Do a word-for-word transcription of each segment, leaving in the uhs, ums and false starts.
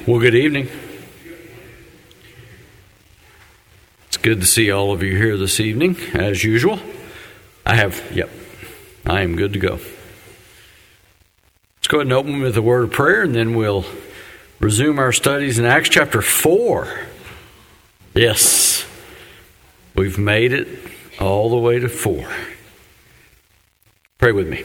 Well, good evening. It's good to see all of you here this evening, as usual. I have, yep, I am good to go. Let's go ahead and open with a word of prayer, and then we'll resume our studies in Acts chapter four. Yes, we've made it all the way to four. Pray with me.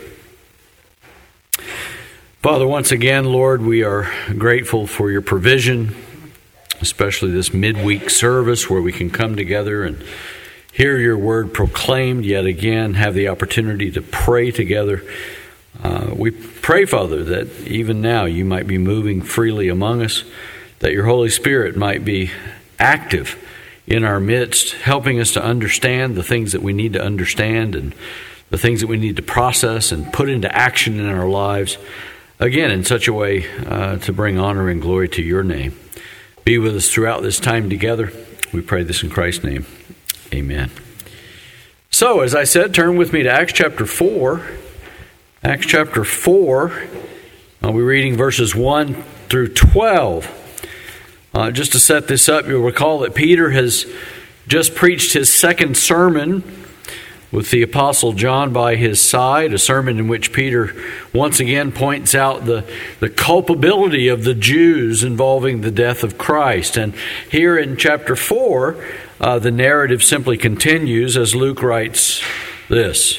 Father, once again, Lord, we are grateful for your provision, especially this midweek service where we can come together and hear your word proclaimed, yet again have the opportunity to pray together. Uh, we pray, Father, that even now you might be moving freely among us, that your Holy Spirit might be active in our midst, helping us to understand the things that we need to understand and the things that we need to process and put into action in our lives. Again, in such a way uh, to bring honor and glory to your name. Be with us throughout this time together. We pray this in Christ's name. Amen. So, as I said, turn with me to Acts chapter four. Acts chapter four. I'll be reading verses one through twelve. Uh, just to set this up, you'll recall that Peter has just preached his second sermon with the Apostle John by his side, a sermon in which Peter once again points out the, the culpability of the Jews involving the death of Christ. And here in chapter four, uh, the narrative simply continues as Luke writes this.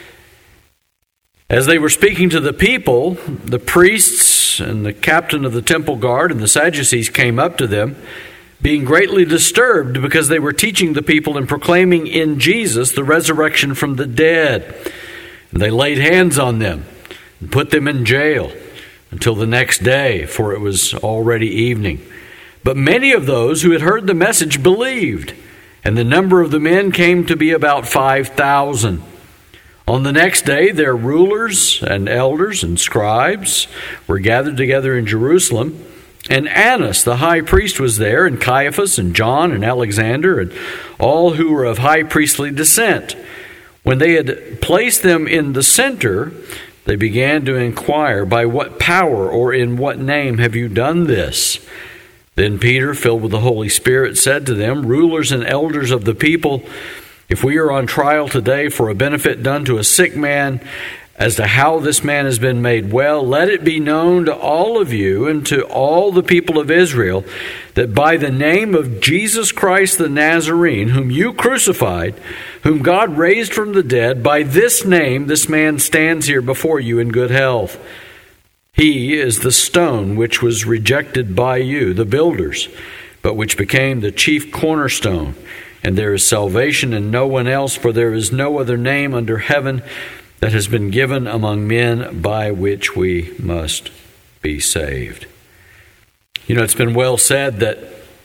As they were speaking to the people, the priests and the captain of the temple guard and the Sadducees came up to them, being greatly disturbed because they were teaching the people and proclaiming in Jesus the resurrection from the dead. And they laid hands on them and put them in jail until the next day, for it was already evening. But many of those who had heard the message believed, and the number of the men came to be about five thousand. On the next day, their rulers and elders and scribes were gathered together in Jerusalem. And Annas, the high priest, was there, and Caiaphas, and John, and Alexander, and all who were of high priestly descent. When they had placed them in the center, they began to inquire, by what power or in what name have you done this? Then Peter, filled with the Holy Spirit, said to them, rulers and elders of the people, if we are on trial today for a benefit done to a sick man, as to how this man has been made well, let it be known to all of you and to all the people of Israel that by the name of Jesus Christ the Nazarene, whom you crucified, whom God raised from the dead, by this name this man stands here before you in good health. He is the stone which was rejected by you, the builders, but which became the chief cornerstone. And there is salvation in no one else, for there is no other name under heaven that has been given among men by which we must be saved. You know, it's been well said that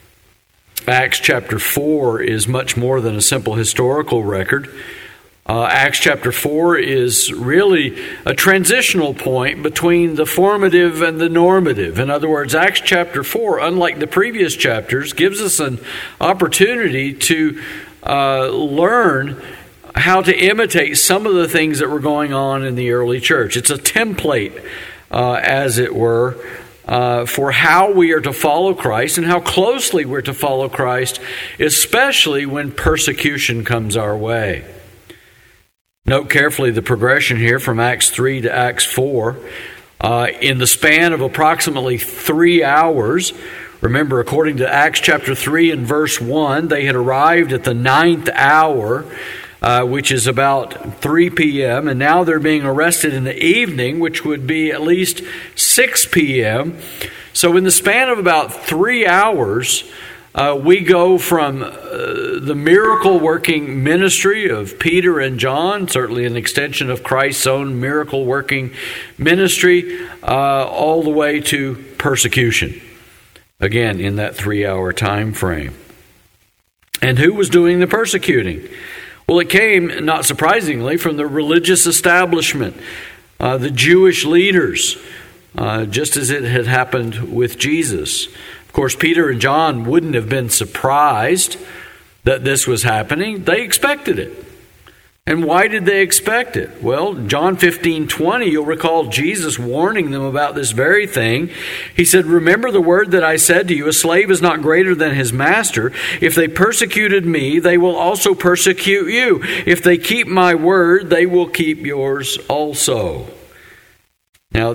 Acts chapter four is much more than a simple historical record. Uh, Acts chapter four is really a transitional point between the formative and the normative. In other words, Acts chapter four, unlike the previous chapters, gives us an opportunity to uh, learn how to imitate some of the things that were going on in the early church. It's a template, uh, as it were, uh, for how we are to follow Christ and how closely we're to follow Christ, especially when persecution comes our way. Note carefully the progression here from Acts three to Acts four. Uh, in the span of approximately three hours, remember, according to Acts chapter three and verse one, they had arrived at the ninth hour, Uh, which is about three p.m., and now they're being arrested in the evening, which would be at least six p.m. So in the span of about three hours, uh, we go from uh, the miracle-working ministry of Peter and John, certainly an extension of Christ's own miracle-working ministry, uh, all the way to persecution, again, in that three-hour time frame. And who was doing the persecuting? Well, it came, not surprisingly, from the religious establishment, uh, the Jewish leaders, uh, just as it had happened with Jesus. Of course, Peter and John wouldn't have been surprised that this was happening. They expected it. And why did they expect it? Well, John fifteen twenty, you'll recall Jesus warning them about this very thing. He said, "Remember the word that I said to you, a slave is not greater than his master. If they persecuted me, they will also persecute you. If they keep my word, they will keep yours also." Now,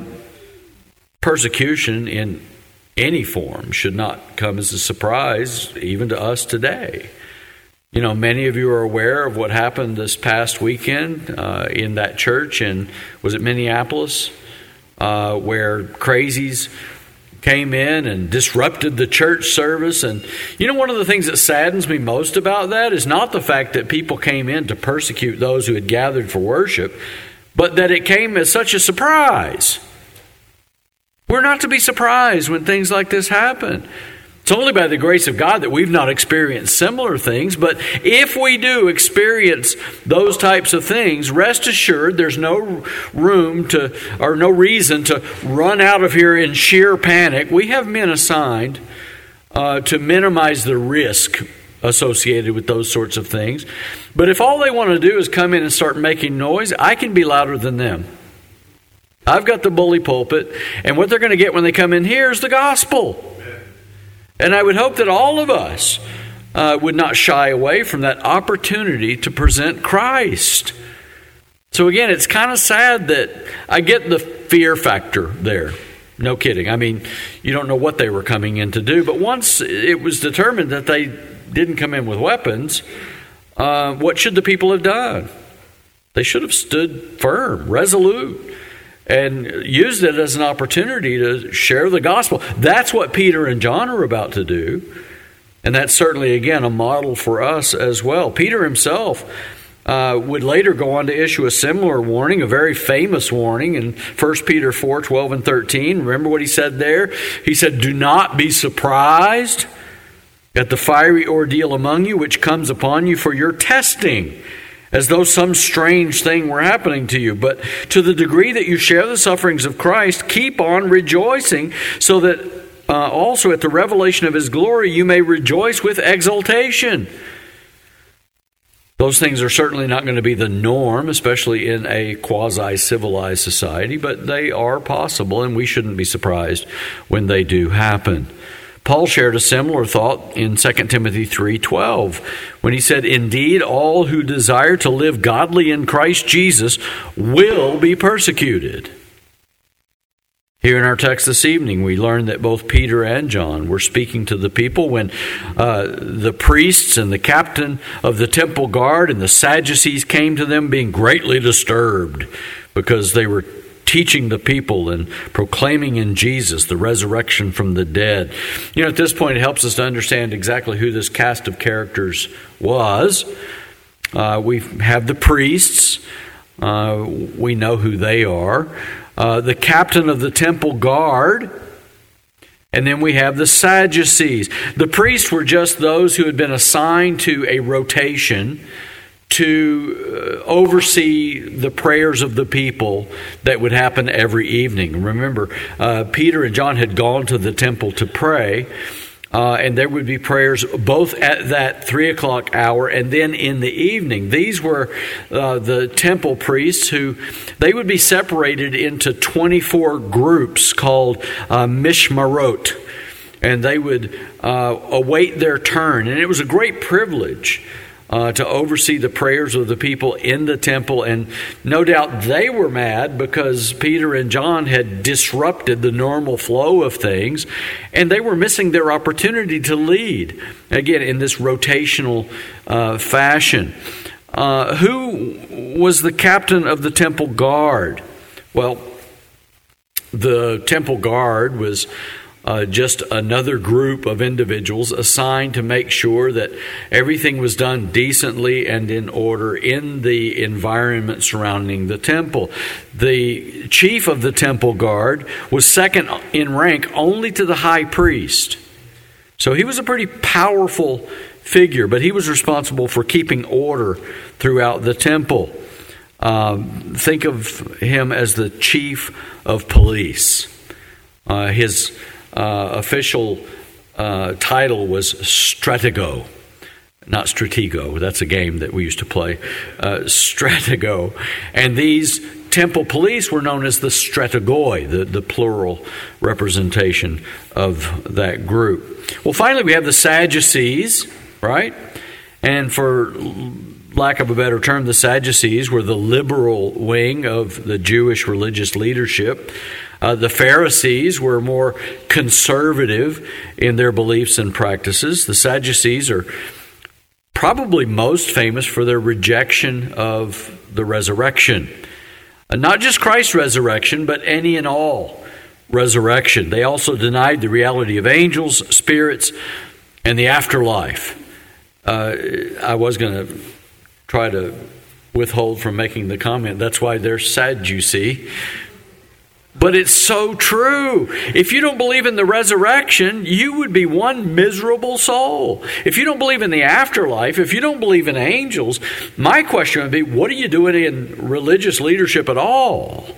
persecution in any form should not come as a surprise, even to us today. You know, many of you are aware of what happened this past weekend uh, in that church in, was it Minneapolis, uh, where crazies came in and disrupted the church service. And you know, one of the things that saddens me most about that is not the fact that people came in to persecute those who had gathered for worship, but that it came as such a surprise. We're not to be surprised when things like this happen. It's only by the grace of God that we've not experienced similar things. But if we do experience those types of things, rest assured there's no room to, or no reason to run out of here in sheer panic. We have men assigned uh, to minimize the risk associated with those sorts of things. But if all they want to do is come in and start making noise, I can be louder than them. I've got the bully pulpit, and what they're going to get when they come in here is the gospel. And I would hope that all of us uh, would not shy away from that opportunity to present Christ. So again, it's kind of sad that I get the fear factor there. No kidding. I mean, you don't know what they were coming in to do. But once it was determined that they didn't come in with weapons, uh, what should the people have done? They should have stood firm, resolute, and used it as an opportunity to share the gospel. That's what Peter and John are about to do. And that's certainly, again, a model for us as well. Peter himself uh, would later go on to issue a similar warning, a very famous warning in First Peter four, twelve and thirteen. Remember what he said there? He said, "Do not be surprised at the fiery ordeal among you, which comes upon you for your testing, as though some strange thing were happening to you. But to the degree that you share the sufferings of Christ, keep on rejoicing, so that uh, also at the revelation of his glory you may rejoice with exultation." Those things are certainly not going to be the norm, especially in a quasi-civilized society, but they are possible, and we shouldn't be surprised when they do happen. Paul shared a similar thought in Second Timothy three twelve when he said, "Indeed, all who desire to live godly in Christ Jesus will be persecuted." Here in our text this evening, we learn that both Peter and John were speaking to the people when uh, the priests and the captain of the temple guard and the Sadducees came to them, being greatly disturbed because they were teaching the people and proclaiming in Jesus the resurrection from the dead. You know, at this point, it helps us to understand exactly who this cast of characters was. Uh, we have the priests. Uh, we know who they are. Uh, the captain of the temple guard. And then we have the Sadducees. The priests were just those who had been assigned to a rotation to oversee the prayers of the people that would happen every evening. Remember, uh, Peter and John had gone to the temple to pray, uh, and there would be prayers both at that three o'clock hour and then in the evening. These were uh, the temple priests who, they would be separated into twenty-four groups called uh, mishmarot, and they would uh, await their turn. And it was a great privilege Uh, to oversee the prayers of the people in the temple. And no doubt they were mad because Peter and John had disrupted the normal flow of things, and they were missing their opportunity to lead, again, in this rotational uh, fashion. Uh, who was the captain of the temple guard? Well, the temple guard was Uh, just another group of individuals assigned to make sure that everything was done decently and in order in the environment surrounding the temple. The chief of the temple guard was second in rank only to the high priest. So he was a pretty powerful figure, but he was responsible for keeping order throughout the temple. Um, think of him as the chief of police. Uh, his Uh, official uh, title was stratego. not Stratego, that's a game that we used to play, uh, Stratego. And these temple police were known as the Strategoi, the, the plural representation of that group. Well, finally, we have the Sadducees, right? And for lack of a better term, the Sadducees were the liberal wing of the Jewish religious leadership. Uh, the Pharisees were more conservative in their beliefs and practices. The Sadducees are probably most famous for their rejection of the resurrection. Uh, not just Christ's resurrection, but any and all resurrection. They also denied the reality of angels, spirits, and the afterlife. Uh, I was going to try to withhold from making the comment, that's why they're Sadducee. But it's so true. If you don't believe in the resurrection, you would be one miserable soul. If you don't believe in the afterlife, if you don't believe in angels, my question would be, what are you doing in religious leadership at all?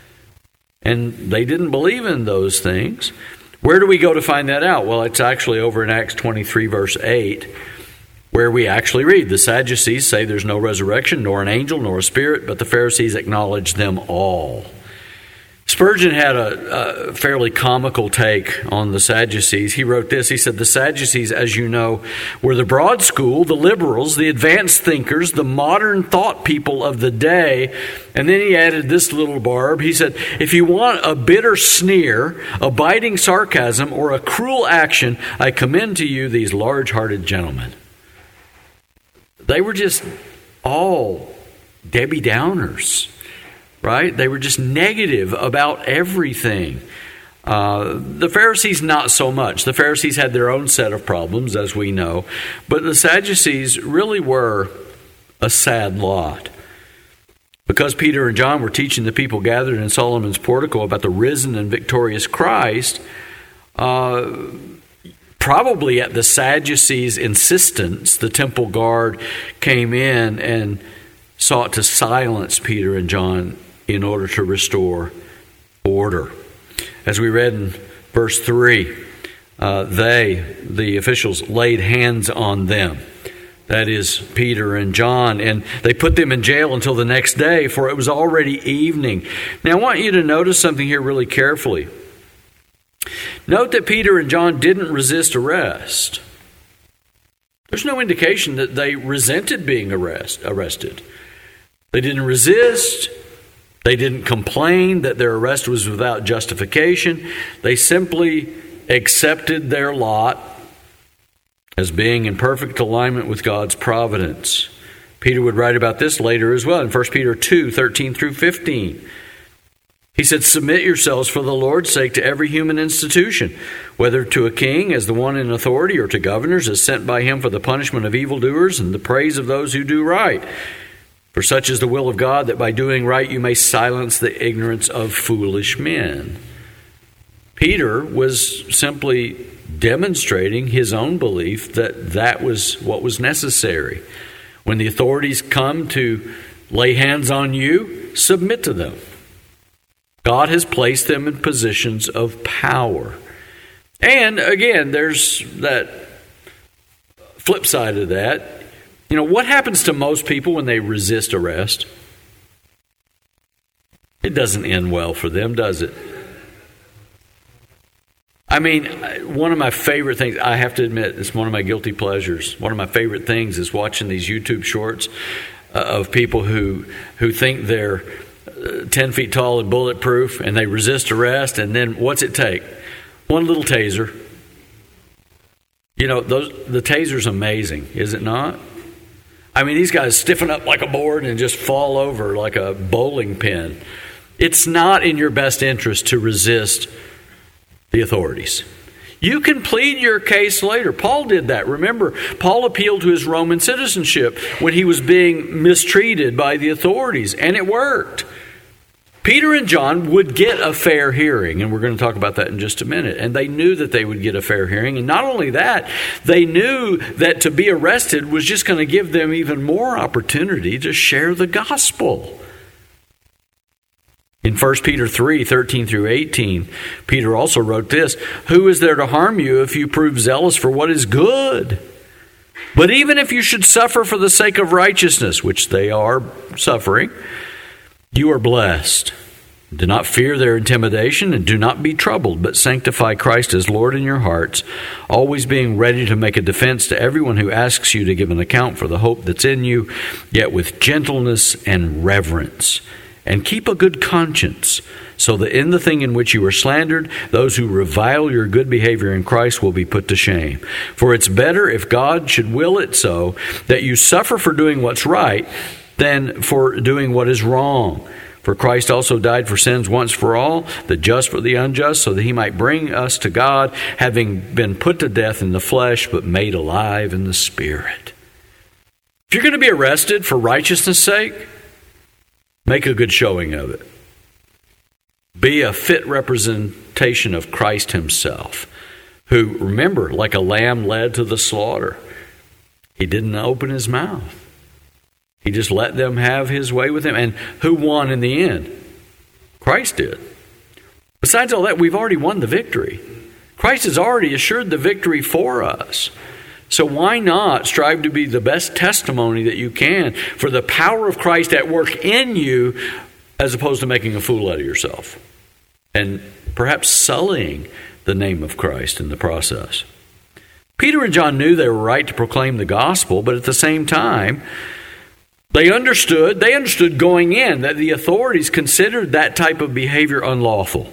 And they didn't believe in those things. Where do we go to find that out? Well, it's actually over in Acts twenty-three, verse eight, where we actually read, the Sadducees say there's no resurrection, nor an angel, nor a spirit, but the Pharisees acknowledge them all. Spurgeon had a, a fairly comical take on the Sadducees. He wrote this, he said, the Sadducees, as you know, were the broad school, the liberals, the advanced thinkers, the modern thought people of the day. And then he added this little barb. He said, if you want a bitter sneer, a biting sarcasm, or a cruel action, I commend to you these large-hearted gentlemen. They were just all Debbie Downers, right? They were just negative about everything. Uh, the Pharisees, not so much. The Pharisees had their own set of problems, as we know. But the Sadducees really were a sad lot. Because Peter and John were teaching the people gathered in Solomon's portico about the risen and victorious Christ, uh, probably at the Sadducees' insistence, the temple guard came in and sought to silence Peter and John in order to restore order. As we read in verse three, uh, they, the officials, laid hands on them. That is Peter and John, and they put them in jail until the next day, for it was already evening. Now I want you to notice something here really carefully. Note that Peter and John didn't resist arrest. There's no indication that they resented being arrest, arrested. They didn't resist. They didn't complain that their arrest was without justification. They simply accepted their lot as being in perfect alignment with God's providence. Peter would write about this later as well in First Peter two, thirteen through fifteen. He said, submit yourselves for the Lord's sake to every human institution, whether to a king as the one in authority or to governors as sent by him for the punishment of evildoers and the praise of those who do right. For such is the will of God, that by doing right you may silence the ignorance of foolish men. Peter was simply demonstrating his own belief that that was what was necessary. When the authorities come to lay hands on you, submit to them. God has placed them in positions of power. And again, there's that flip side of that. You know, what happens to most people when they resist arrest? It doesn't end well for them, does it? I mean, one of my favorite things, I have to admit, it's one of my guilty pleasures. One of my favorite things is watching these YouTube shorts uh, of people who who think they're uh, ten feet tall and bulletproof, and they resist arrest, and then what's it take? One little taser. You know, those the taser's amazing, is it not? I mean, these guys stiffen up like a board and just fall over like a bowling pin. It's not in your best interest to resist the authorities. You can plead your case later. Paul did that. Remember, Paul appealed to his Roman citizenship when he was being mistreated by the authorities, and it worked. Peter and John would get a fair hearing, and we're going to talk about that in just a minute. And they knew that they would get a fair hearing. And not only that, they knew that to be arrested was just going to give them even more opportunity to share the gospel. In First Peter three, thirteen through eighteen, Peter also wrote this, who is there to harm you if you prove zealous for what is good? But even if you should suffer for the sake of righteousness, which they are suffering, you are blessed. Do not fear their intimidation, and do not be troubled, but sanctify Christ as Lord in your hearts, always being ready to make a defense to everyone who asks you to give an account for the hope that's in you, yet with gentleness and reverence. And keep a good conscience, so that in the thing in which you are slandered, those who revile your good behavior in Christ will be put to shame. For it's better, if God should will it so, that you suffer for doing what's right than for doing what is wrong. For Christ also died for sins once for all, the just for the unjust, so that he might bring us to God, having been put to death in the flesh, but made alive in the Spirit. If you're going to be arrested for righteousness' sake, make a good showing of it. Be a fit representation of Christ himself, who, remember, like a lamb led to the slaughter, he didn't open his mouth. He just let them have his way with him. And who won in the end? Christ did. Besides all that, we've already won the victory. Christ has already assured the victory for us. So why not strive to be the best testimony that you can for the power of Christ at work in you, as opposed to making a fool out of yourself and perhaps sullying the name of Christ in the process. Peter and John knew they were right to proclaim the gospel, but at the same time, They understood, they understood going in that the authorities considered that type of behavior unlawful.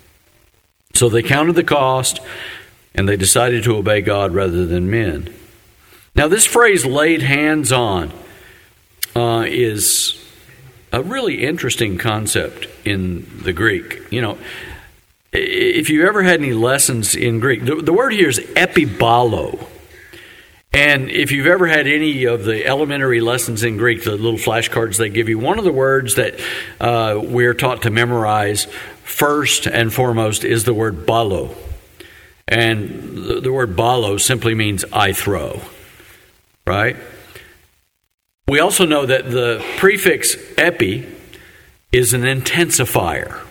So they counted the cost, and they decided to obey God rather than men. Now, this phrase, laid hands on, uh, is a really interesting concept in the Greek. You know, if you ever had any lessons in Greek, the, the word here is epibalo. And if you've ever had any of the elementary lessons in Greek, the little flashcards they give you, one of the words that uh, we're taught to memorize first and foremost is the word balo. And the, the word balo simply means I throw, right? We also know that the prefix epi is an intensifier.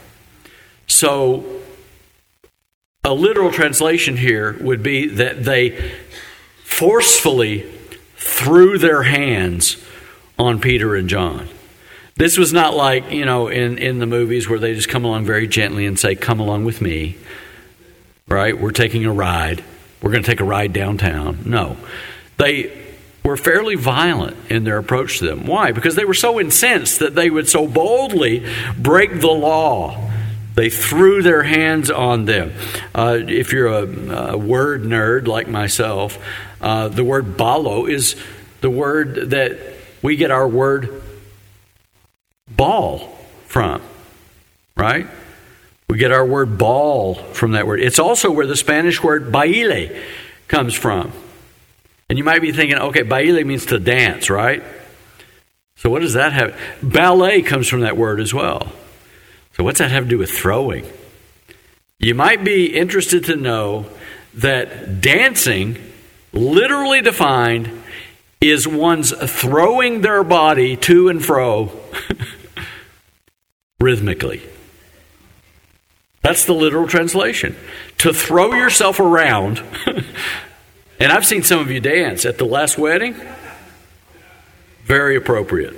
So a literal translation here would be that they forcefully threw their hands on Peter and John. This was not like, you know, in, in the movies where they just come along very gently and say, come along with me, right? We're taking a ride. We're going to take a ride downtown. No. They were fairly violent in their approach to them. Why? Because they were so incensed that they would so boldly break the law. They threw their hands on them. Uh, if you're a, a word nerd like myself, uh, the word balo is the word that we get our word ball from, right? We get our word ball from that word. It's also where the Spanish word baile comes from. And you might be thinking, okay, baile means to dance, right? So what does that have? Ballet comes from that word as well. So what's that have to do with throwing? You might be interested to know that dancing, literally defined, is one's throwing their body to and fro rhythmically. That's the literal translation. To throw yourself around. And I've seen some of you dance at the last wedding. Very appropriate.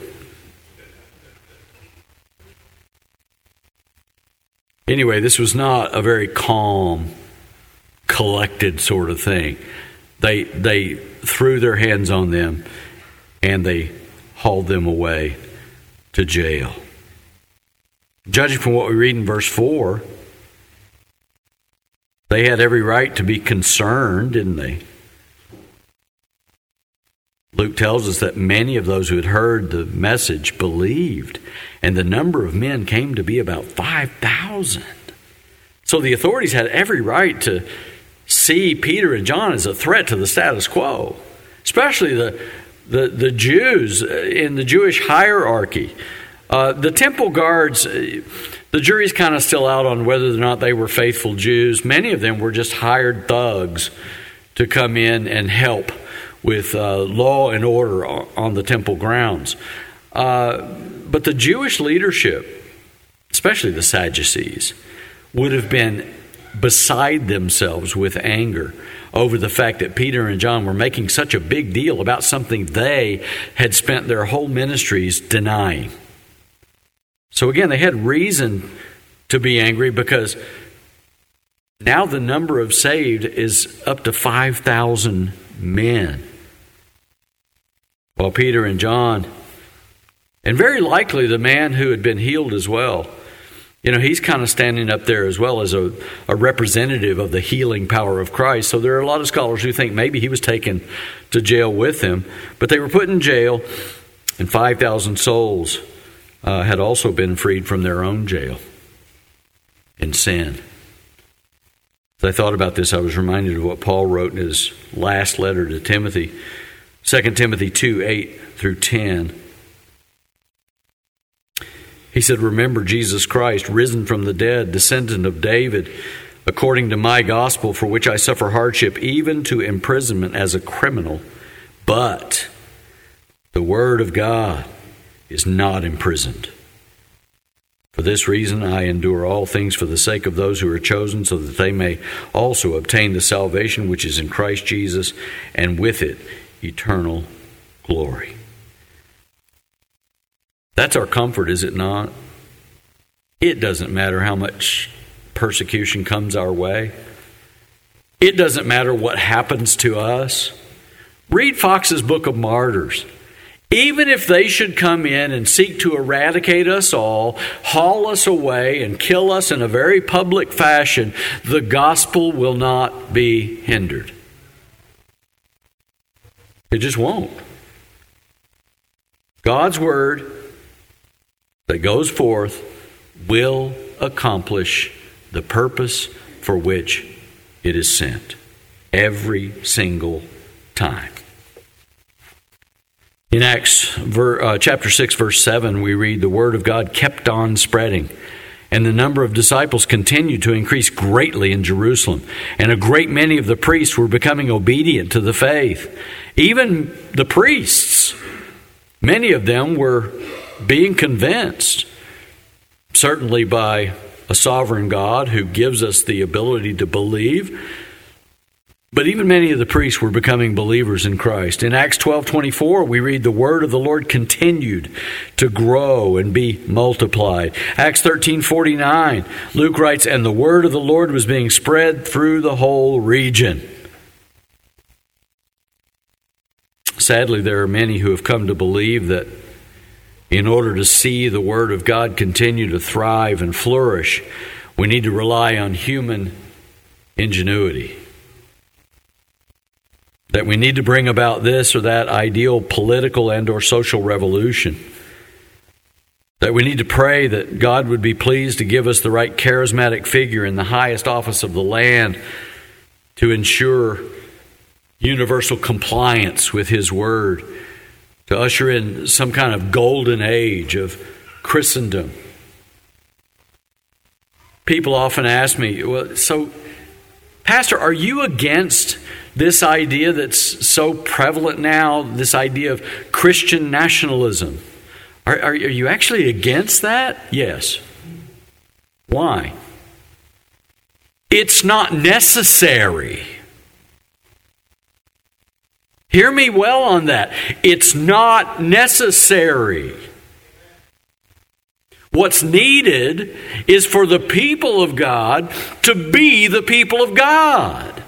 Anyway, this was not a very calm, collected sort of thing. They they threw their hands on them and they hauled them away to jail. Judging from what we read in verse four, they had every right to be concerned, didn't they? Luke tells us that many of those who had heard the message believed, and the number of men came to be about five thousand. So the authorities had every right to see Peter and John as a threat to the status quo, especially the, the, the Jews in the Jewish hierarchy. Uh, the temple guards, the jury's kind of still out on whether or not they were faithful Jews. Many of them were just hired thugs to come in and help with uh, law and order on the temple grounds. Uh, but the Jewish leadership, especially the Sadducees, would have been beside themselves with anger over the fact that Peter and John were making such a big deal about something they had spent their whole ministries denying. So again, they had reason to be angry because now the number of saved is up to five thousand men. While Peter and John, and very likely the man who had been healed as well, you know, he's kind of standing up there as well as a, a representative of the healing power of Christ. So there are a lot of scholars who think maybe he was taken to jail with them. But they were put in jail, and five thousand souls uh, had also been freed from their own jail in sin. As I thought about this, I was reminded of what Paul wrote in his last letter to Timothy, Second Timothy two, eight through ten. He said, "Remember Jesus Christ, risen from the dead, descendant of David, according to my gospel, for which I suffer hardship, even to imprisonment as a criminal. But the word of God is not imprisoned. For this reason I endure all things for the sake of those who are chosen, so that they may also obtain the salvation which is in Christ Jesus, and with it eternal glory." That's our comfort, is it not? It doesn't matter how much persecution comes our way. It doesn't matter what happens to us. Read Fox's Book of Martyrs. Even if they should come in and seek to eradicate us all, haul us away, and kill us in a very public fashion, the gospel will not be hindered. It just won't. God's word that goes forth will accomplish the purpose for which it is sent every single time. In Acts ver, uh, chapter six, verse seven, we read, "The word of God kept on spreading, and the number of disciples continued to increase greatly in Jerusalem. And a great many of the priests were becoming obedient to the faith." Even the priests, many of them were being convinced, certainly by a sovereign God who gives us the ability to believe. But even many of the priests were becoming believers in Christ. In Acts twelve twenty-four, we read, "The word of the Lord continued to grow and be multiplied." Acts thirteen forty-nine, Luke writes, "And the word of the Lord was being spread through the whole region." Sadly, there are many who have come to believe that in order to see the Word of God continue to thrive and flourish, we need to rely on human ingenuity. That we need to bring about this or that ideal political and or social revolution. That we need to pray that God would be pleased to give us the right charismatic figure in the highest office of the land to ensure universal compliance with His Word, to usher in some kind of golden age of Christendom. People often ask me, well, so, Pastor, are you against this idea that's so prevalent now, this idea of Christian nationalism? Are, are, are you actually against that? Yes. Why? It's not necessary. Hear me well on that. It's not necessary. What's needed is for the people of God to be the people of God.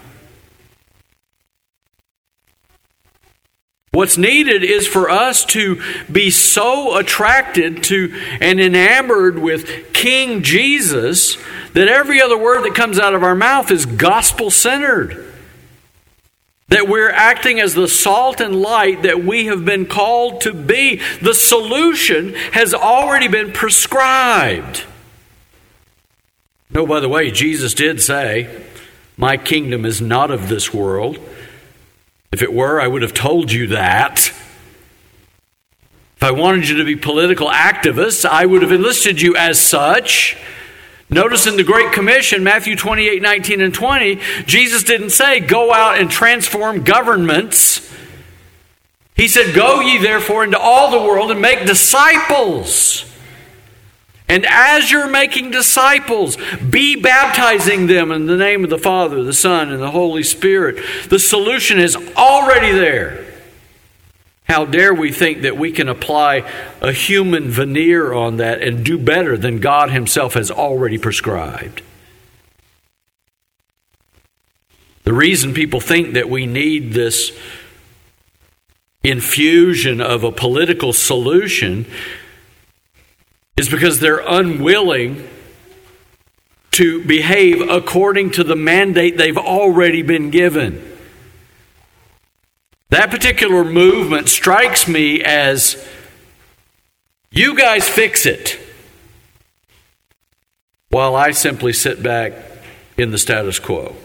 What's needed is for us to be so attracted to and enamored with King Jesus that every other word that comes out of our mouth is gospel-centered. That we're acting as the salt and light that we have been called to be. The solution has already been prescribed. No, by the way, Jesus did say, "My kingdom is not of this world." If it were, I would have told you that. If I wanted you to be political activists, I would have enlisted you as such. Notice in the Great Commission, Matthew twenty-eight, nineteen, and twenty, Jesus didn't say, "Go out and transform governments." He said, "Go ye therefore into all the world and make disciples." And as you're making disciples, be baptizing them in the name of the Father, the Son, and the Holy Spirit. The solution is already there. How dare we think that we can apply a human veneer on that and do better than God Himself has already prescribed? The reason people think that we need this infusion of a political solution is because they're unwilling to behave according to the mandate they've already been given. That particular movement strikes me as, you guys fix it, while I simply sit back in the status quo.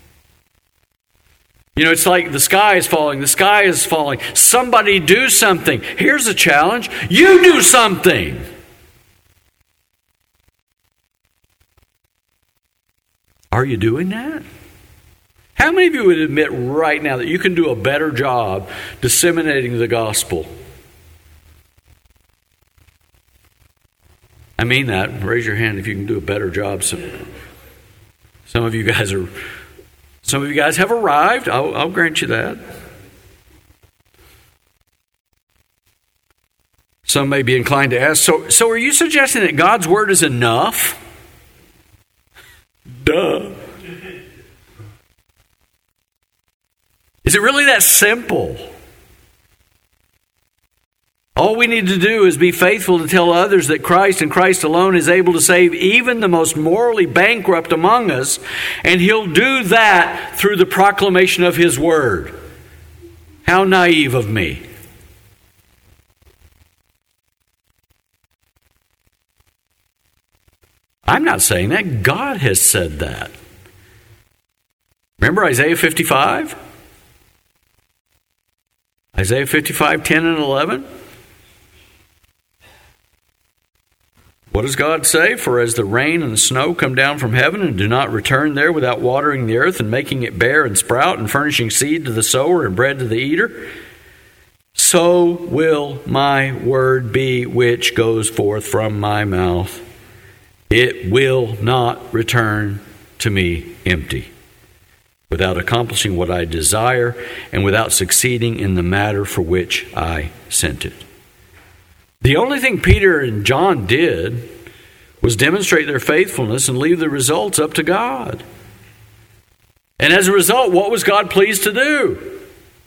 You know, it's like the sky is falling, the sky is falling. Somebody do something. Here's a challenge. You do something. Are you doing that? How many of you would admit right now that you can do a better job disseminating the gospel? I mean that. Raise your hand if you can do a better job. Some, some of you guys are, some of you guys have arrived. I'll, I'll grant you that. Some may be inclined to ask, so, so are you suggesting that God's word is enough? Duh. Is it really that simple? All we need to do is be faithful to tell others that Christ and Christ alone is able to save even the most morally bankrupt among us, and He'll do that through the proclamation of His word. How naive of me. I'm not saying that. God has said that. Remember Isaiah fifty-five? Isaiah fifty-five, ten and eleven? What does God say? For as the rain and the snow come down from heaven and do not return there without watering the earth and making it bear and sprout and furnishing seed to the sower and bread to the eater, so will my word be which goes forth from my mouth. It will not return to me empty, without accomplishing what I desire and without succeeding in the matter for which I sent it. The only thing Peter and John did was demonstrate their faithfulness and leave the results up to God. And as a result, what was God pleased to do?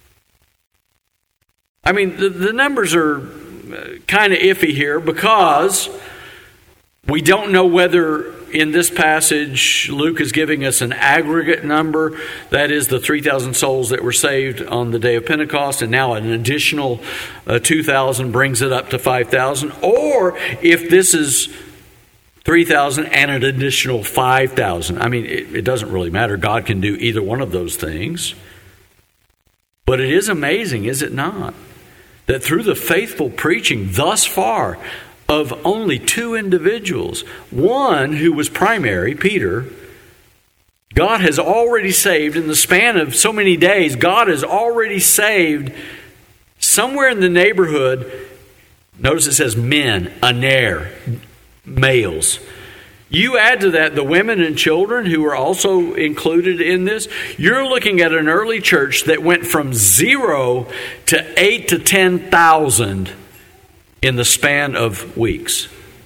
I mean, the, the numbers are kind of iffy here because we don't know whether in this passage Luke is giving us an aggregate number, that is the three thousand souls that were saved on the day of Pentecost, and now an additional uh, two thousand brings it up to five thousand, or if this is three thousand and an additional five thousand. I mean, it, it doesn't really matter. God can do either one of those things. But it is amazing, is it not, that through the faithful preaching thus far of only two individuals, one who was primary, Peter, God has already saved in the span of so many days, God has already saved somewhere in the neighborhood, notice it says men, aner, males. You add to that the women and children who are also included in this, you're looking at an early church that went from zero to eight to ten thousand in the span of weeks.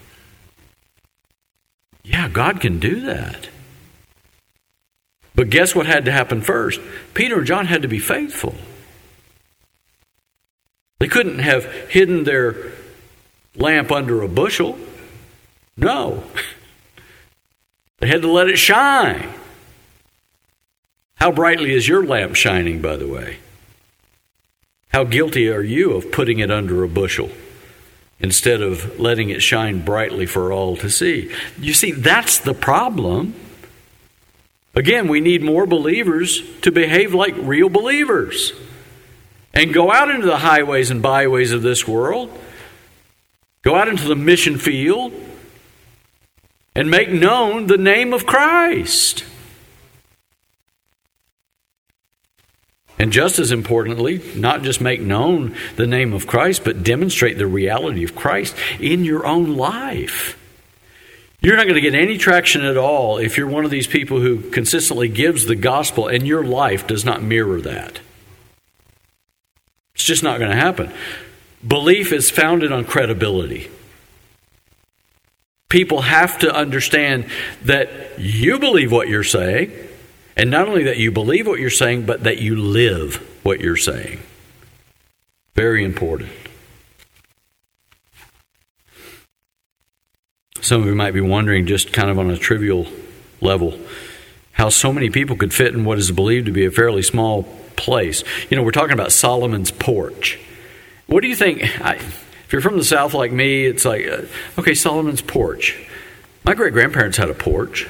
Yeah, God can do that. But guess what had to happen first? Peter and John had to be faithful. They couldn't have hidden their lamp under a bushel. No. They had to let it shine. How brightly is your lamp shining, by the way? How guilty are you of putting it under a bushel instead of letting it shine brightly for all to see? You see, that's the problem. Again, we need more believers to behave like real believers and go out into the highways and byways of this world, go out into the mission field, and make known the name of Christ. And just as importantly, not just make known the name of Christ, but demonstrate the reality of Christ in your own life. You're not going to get any traction at all if you're one of these people who consistently gives the gospel and your life does not mirror that. It's just not going to happen. Belief is founded on credibility. People have to understand that you believe what you're saying, and not only that you believe what you're saying, but that you live what you're saying. Very important. Some of you might be wondering, just kind of on a trivial level, how so many people could fit in what is believed to be a fairly small place. You know, we're talking about Solomon's porch. What do you think? I, if you're from the South like me, it's like, uh, okay, Solomon's porch. My great-grandparents had a porch.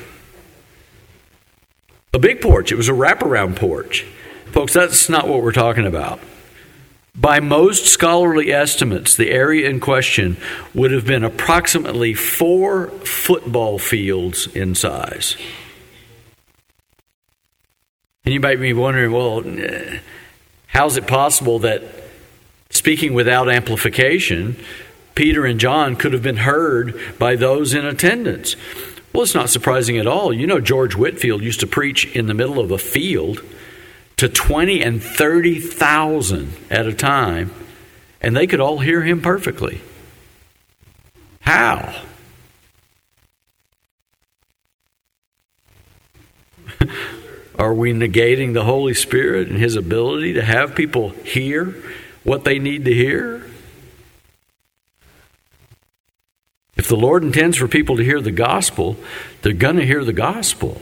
A big porch. It was a wraparound porch. Folks, that's not what we're talking about. By most scholarly estimates, the area in question would have been approximately four football fields in size. And you might be wondering, well, how's it possible that, speaking without amplification, Peter and John could have been heard by those in attendance? Well, it's not surprising at all. You know, George Whitefield used to preach in the middle of a field to twenty and thirty thousand at a time, and they could all hear him perfectly. How? Are we negating the Holy Spirit and His ability to have people hear what they need to hear? If the Lord intends for people to hear the gospel, they're going to hear the gospel.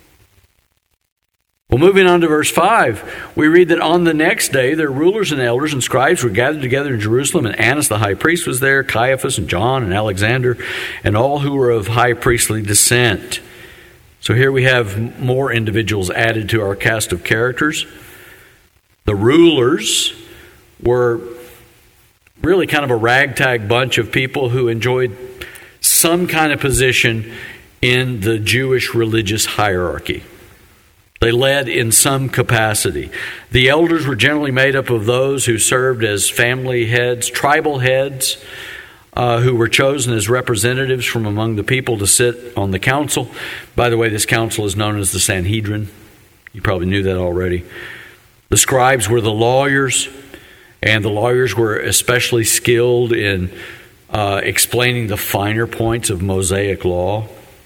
Well, moving on to verse five, we read that on the next day, their rulers and elders and scribes were gathered together in Jerusalem, and Annas the high priest was there, Caiaphas and John and Alexander, and all who were of high priestly descent. So here we have more individuals added to our cast of characters. The rulers were really kind of a ragtag bunch of people who enjoyed some kind of position in the Jewish religious hierarchy. They led in some capacity. The elders were generally made up of those who served as family heads, tribal heads, uh, who were chosen as representatives from among the people to sit on the council. By the way, this council is known as the Sanhedrin. You probably knew that already. The scribes were the lawyers, and the lawyers were especially skilled in uh, explaining the finer points of Mosaic law.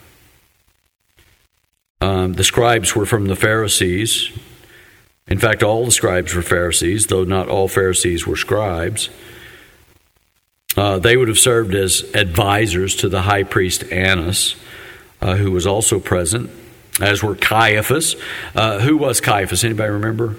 Um, the scribes were from the Pharisees. In fact, all the scribes were Pharisees, though not all Pharisees were scribes. Uh, they would have served as advisors to the high priest Annas, uh, who was also present, as were Caiaphas. Uh, who was Caiaphas? Anybody remember?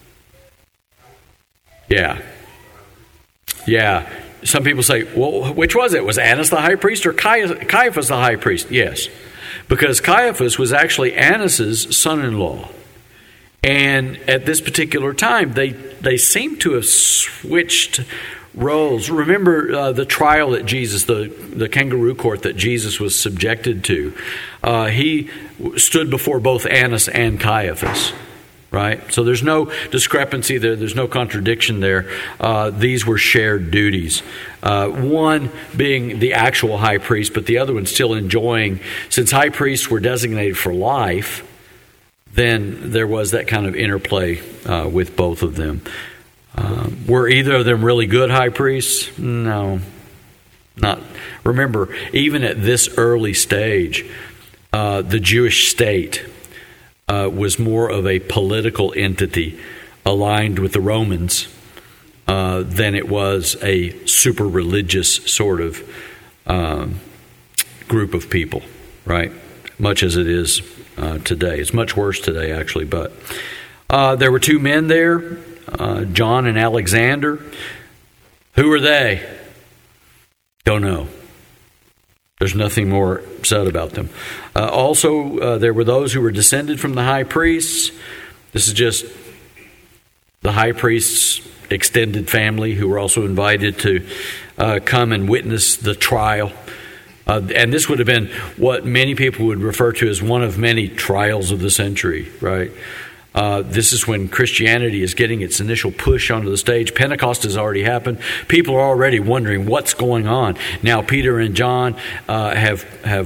Yeah. Yeah. Some people say, well, which was it? Was Annas the high priest or Caiaphas the high priest? Yes. Because Caiaphas was actually Annas' son-in-law. And at this particular time, they, they seem to have switched roles. Remember uh, the trial that Jesus, the, the kangaroo court that Jesus was subjected to. Uh, he stood before both Annas and Caiaphas. Right? So there's no discrepancy there. There's no contradiction there. Uh, these were shared duties. Uh, one being the actual high priest, but the other one still enjoying. Since high priests were designated for life, then there was that kind of interplay uh, with both of them. Uh, were either of them really good high priests? No. Not. Remember, even at this early stage, uh, the Jewish state Uh, was more of a political entity aligned with the Romans uh, than it was a super religious sort of um, group of people, right? Much as it is uh, today. It's much worse today, actually. But uh, there were two men there, uh, John and Alexander. Who were they? Don't know. There's nothing more said about them. Uh, also, uh, there were those who were descended from the high priests. This is just the high priest's extended family who were also invited to uh, come and witness the trial. Uh, and this would have been what many people would refer to as one of many trials of the century, right? Uh, this is when Christianity is getting its initial push onto the stage. Pentecost has already happened. People are already wondering what's going on. Now Peter and John uh, have have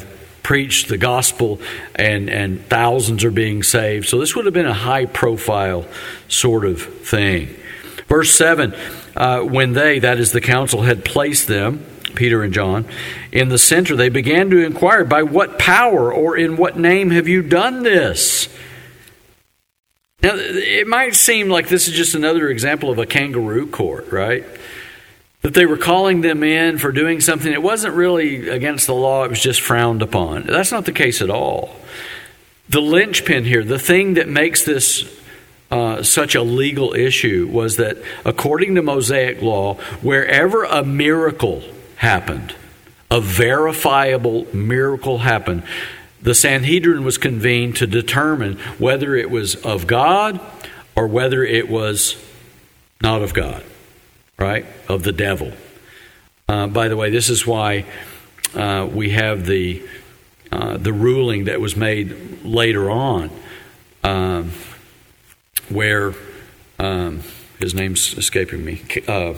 preach the gospel, and, and thousands are being saved. So this would have been a high-profile sort of thing. Verse seven, uh, when they, that is the council, had placed them, Peter and John, in the center, they began to inquire, by what power or in what name have you done this? Now, it might seem like this is just another example of a kangaroo court, right? That they were calling them in for doing something that wasn't really against the law, it was just frowned upon. That's not the case at all. The linchpin here, the thing that makes this uh, such a legal issue, was that according to Mosaic law, wherever a miracle happened, a verifiable miracle happened, the Sanhedrin was convened to determine whether it was of God or whether it was not of God, right? Of the devil. Uh, by the way, this is why uh, we have the uh, the ruling that was made later on, um, where um, his name's escaping me. Uh,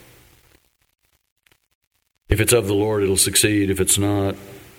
if it's of the Lord, it'll succeed. If it's not,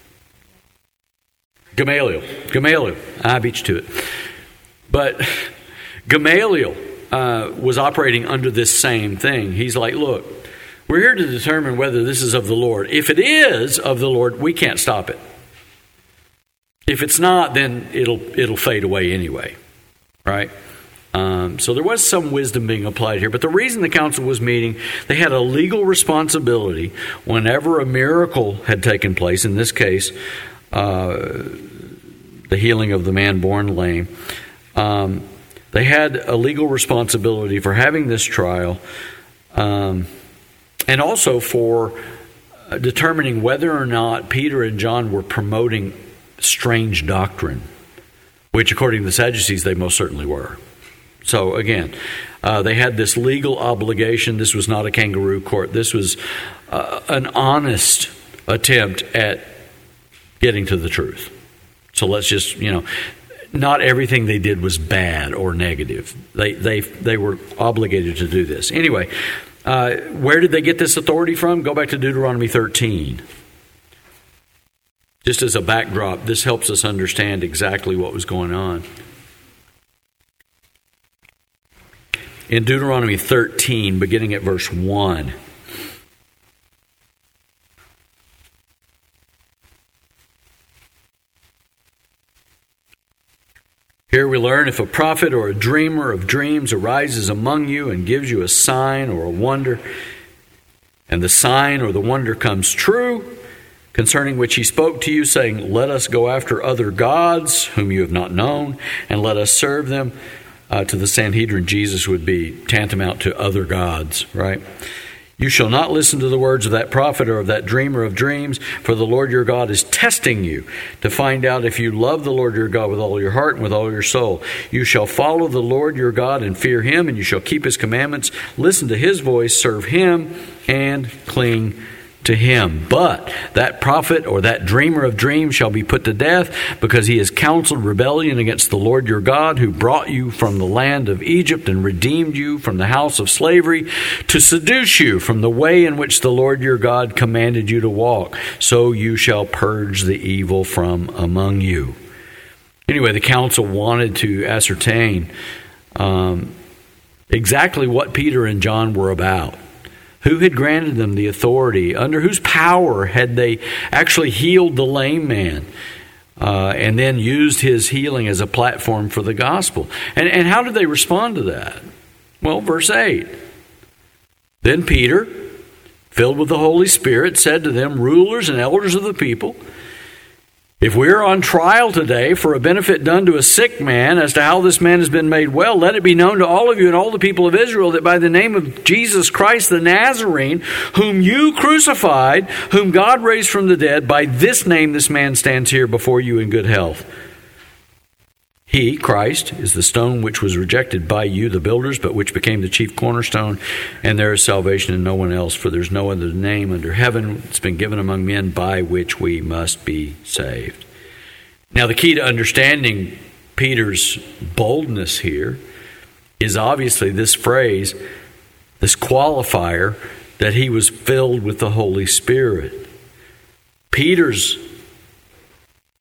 Gamaliel. Gamaliel. I beat you to it. But Gamaliel uh, was operating under this same thing. He's like, look, we're here to determine whether this is of the Lord. If it is of the Lord, we can't stop it. If it's not, then it'll it'll fade away anyway, right? Um, so there was some wisdom being applied here. But the reason the council was meeting, they had a legal responsibility whenever a miracle had taken place, in this case, Uh, the healing of the man born lame. Um, they had a legal responsibility for having this trial, um, and also for uh, determining whether or not Peter and John were promoting strange doctrine, which according to the Sadducees they most certainly were. So again, uh, they had this legal obligation. This was not a kangaroo court. This was uh, an honest attempt at getting to the truth. So let's just, you know, not everything they did was bad or negative. They they they were obligated to do this. Anyway, uh, where did they get this authority from? Go back to Deuteronomy thirteen. Just as a backdrop, this helps us understand exactly what was going on. In Deuteronomy thirteen, beginning at verse one. Here we learn, if a prophet or a dreamer of dreams arises among you and gives you a sign or a wonder, and the sign or the wonder comes true, concerning which he spoke to you, saying, let us go after other gods whom you have not known, and let us serve them, uh, to the Sanhedrin, Jesus would be tantamount to other gods, right? You shall not listen to the words of that prophet or of that dreamer of dreams, for the Lord your God is testing you to find out if you love the Lord your God with all your heart and with all your soul. You shall follow the Lord your God and fear him, and you shall keep his commandments, listen to his voice, serve him, and cling to him. But that prophet or that dreamer of dreams shall be put to death, because he has counseled rebellion against the Lord your God, who brought you from the land of Egypt and redeemed you from the house of slavery, to seduce you from the way in which the Lord your God commanded you to walk. So you shall purge the evil from among you. Anyway, the council wanted to ascertain um, exactly what Peter and John were about. Who had granted them the authority? Under whose power had they actually healed the lame man uh, and then used his healing as a platform for the gospel? And, and how did they respond to that? Well, verse eight. Then Peter, filled with the Holy Spirit, said to them, rulers and elders of the people, if we are on trial today for a benefit done to a sick man as to how this man has been made well, let it be known to all of you and all the people of Israel that by the name of Jesus Christ the Nazarene, whom you crucified, whom God raised from the dead, by this name this man stands here before you in good health. He, Christ, is the stone which was rejected by you, the builders, but which became the chief cornerstone. And there is salvation in no one else, for there's no other name under heaven that's been given among men by which we must be saved. Now, the key to understanding Peter's boldness here is obviously this phrase, this qualifier, that he was filled with the Holy Spirit. Peter's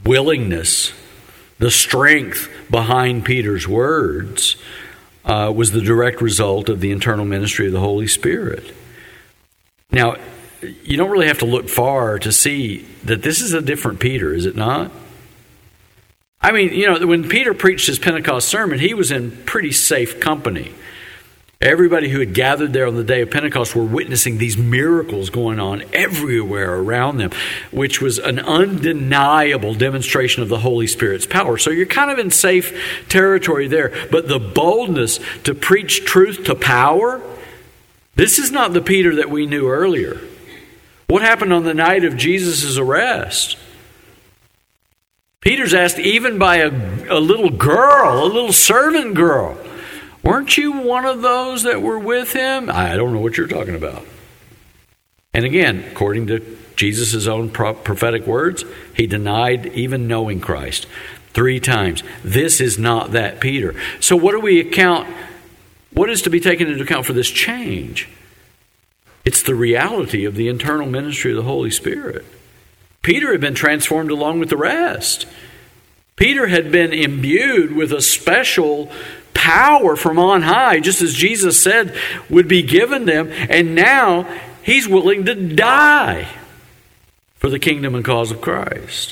willingness, the strength behind Peter's words uh, was the direct result of the internal ministry of the Holy Spirit. Now, you don't really have to look far to see that this is a different Peter, is it not? I mean, you know, when Peter preached his Pentecost sermon, he was in pretty safe company. Everybody who had gathered there on the day of Pentecost were witnessing these miracles going on everywhere around them, which was an undeniable demonstration of the Holy Spirit's power. So you're kind of in safe territory there. But the boldness to preach truth to power, this is not the Peter that we knew earlier. What happened on the night of Jesus' arrest? Peter's asked even by a, a little girl, a little servant girl, weren't you one of those that were with him? I don't know what you're talking about. And again, according to Jesus' own prophetic words, he denied even knowing Christ three times. This is not that Peter. So what do we account, what is to be taken into account for this change? It's the reality of the internal ministry of the Holy Spirit. Peter had been transformed along with the rest. Peter had been imbued with a special power from on high, just as Jesus said would be given them, and now he's willing to die for the kingdom and cause of Christ.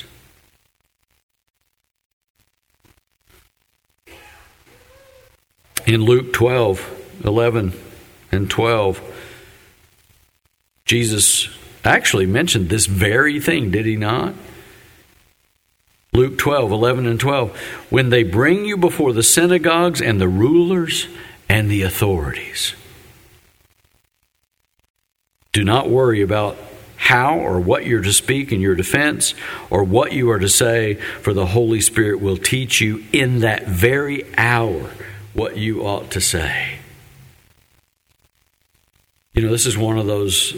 In Luke twelve, eleven and twelve, Jesus actually mentioned this very thing, did he not? Luke twelve, eleven and twelve. When they bring you before the synagogues and the rulers and the authorities, do not worry about how or what you're to speak in your defense or what you are to say, for the Holy Spirit will teach you in that very hour what you ought to say. You know, this is one of those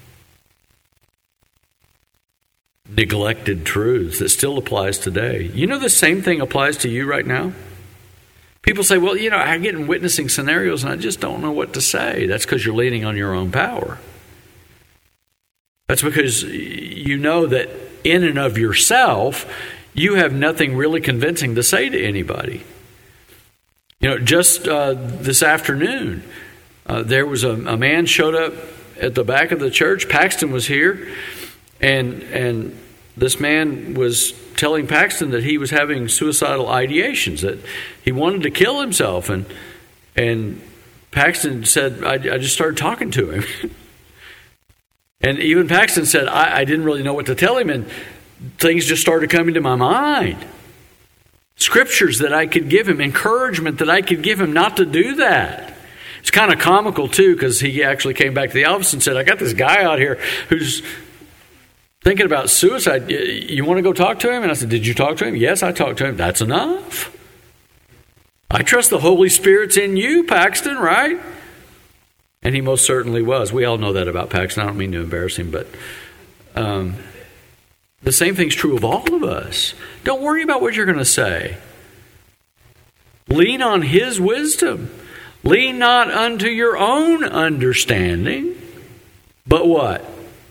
neglected truths that still applies today. You know, the same thing applies to you right now. People say, well, you know, I get in witnessing scenarios and I just don't know what to say. That's because you're leaning on your own power. That's because you know that in and of yourself, you have nothing really convincing to say to anybody. You know, just uh, this afternoon, uh, there was a, a man showed up at the back of the church. Paxton was here, and and this man was telling Paxton that he was having suicidal ideations, that he wanted to kill himself, and and Paxton said, I, I just started talking to him. And even Paxton said, I, I didn't really know what to tell him, and things just started coming to my mind. Scriptures that I could give him, encouragement that I could give him not to do that. It's kind of comical, too, because he actually came back to the office and said, I got this guy out here who's thinking about suicide. You want to go talk to him? And I said, did you talk to him? Yes, I talked to him. That's enough. I trust the Holy Spirit's in you, Paxton, right? And he most certainly was. We all know that about Paxton. I don't mean to embarrass him, but um, the same thing's true of all of us. Don't worry about what you're going to say. Lean on his wisdom. Lean not unto your own understanding, but what?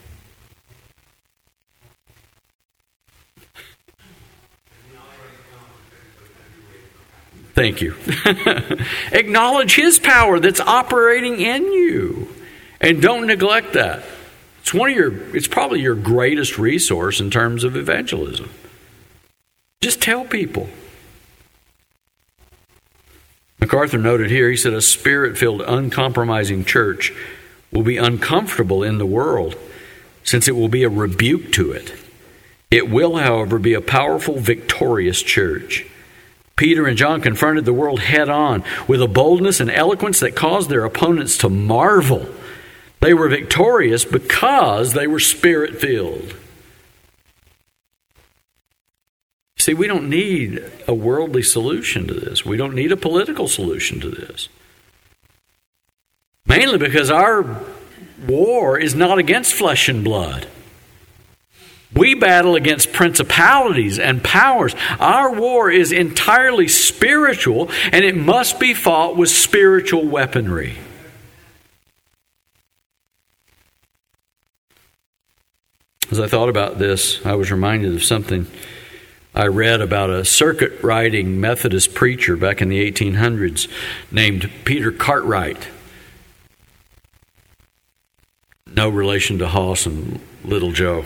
Thank you. Acknowledge his power that's operating in you. And don't neglect that. It's one of your it's probably your greatest resource in terms of evangelism. Just tell people. MacArthur noted here, he said, a spirit-filled, uncompromising church will be uncomfortable in the world, since it will be a rebuke to it. It will, however, be a powerful, victorious church. Peter and John confronted the world head on with a boldness and eloquence that caused their opponents to marvel. They were victorious because they were spirit-filled. See, we don't need a worldly solution to this. We don't need a political solution to this. Mainly because our war is not against flesh and blood. We battle against principalities and powers. Our war is entirely spiritual, and it must be fought with spiritual weaponry. As I thought about this, I was reminded of something I read about a circuit riding Methodist preacher back in the eighteen hundreds named Peter Cartwright. No relation to Hoss and Little Joe.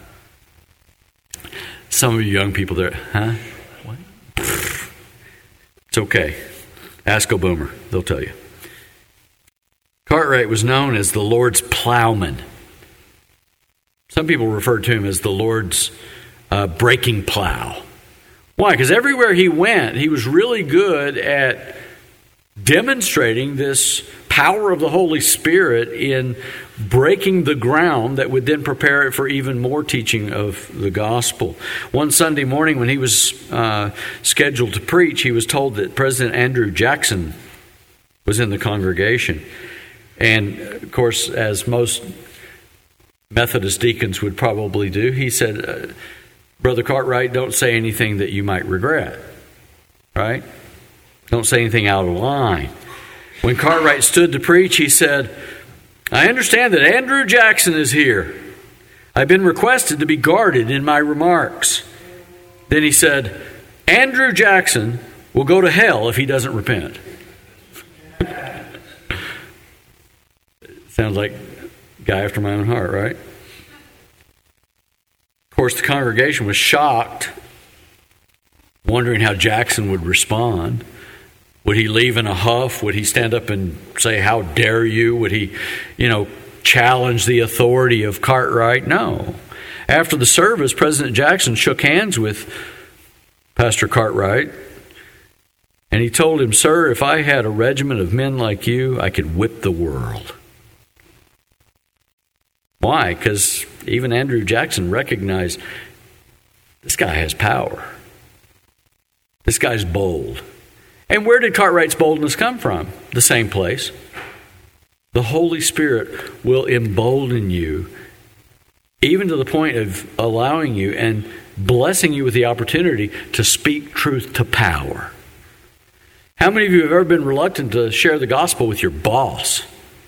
Some of you young people there, huh? What? It's okay. Ask a boomer. They'll tell you. Cartwright was known as the Lord's plowman. Some people referred to him as the Lord's uh, breaking plow. Why? Because everywhere he went, he was really good at demonstrating this power of the Holy Spirit in breaking the ground that would then prepare it for even more teaching of the gospel. One Sunday morning when he was uh, scheduled to preach, he was told that President Andrew Jackson was in the congregation. And, of course, as most Methodist deacons would probably do, he said, uh, Brother Cartwright, don't say anything that you might regret, right? Don't say anything out of line. When Cartwright stood to preach, he said, I understand that Andrew Jackson is here. I've been requested to be guarded in my remarks. Then he said, Andrew Jackson will go to hell if he doesn't repent. Sounds like a guy after my own heart, right? Of course, the congregation was shocked, wondering how Jackson would respond. Would he leave in a huff? Would he stand up and say, how dare you? Would he, you know, challenge the authority of Cartwright? No. After the service, President Jackson shook hands with Pastor Cartwright, and he told him, sir, if I had a regiment of men like you, I could whip the world. Why? Because even Andrew Jackson recognized this guy has power. This guy's bold. And where did Cartwright's boldness come from? The same place. The Holy Spirit will embolden you, even to the point of allowing you and blessing you with the opportunity to speak truth to power. How many of you have ever been reluctant to share the gospel with your boss?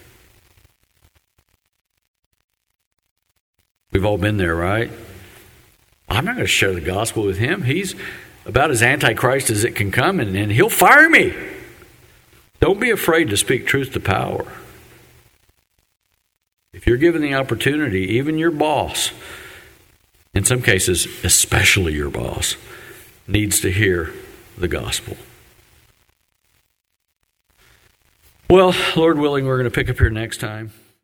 We've all been there, right? I'm not going to share the gospel with him. He's about as antichrist as it can come, and, and he'll fire me. Don't be afraid to speak truth to power. If you're given the opportunity, even your boss, in some cases, especially your boss, needs to hear the gospel. Well, Lord willing, we're going to pick up here next time.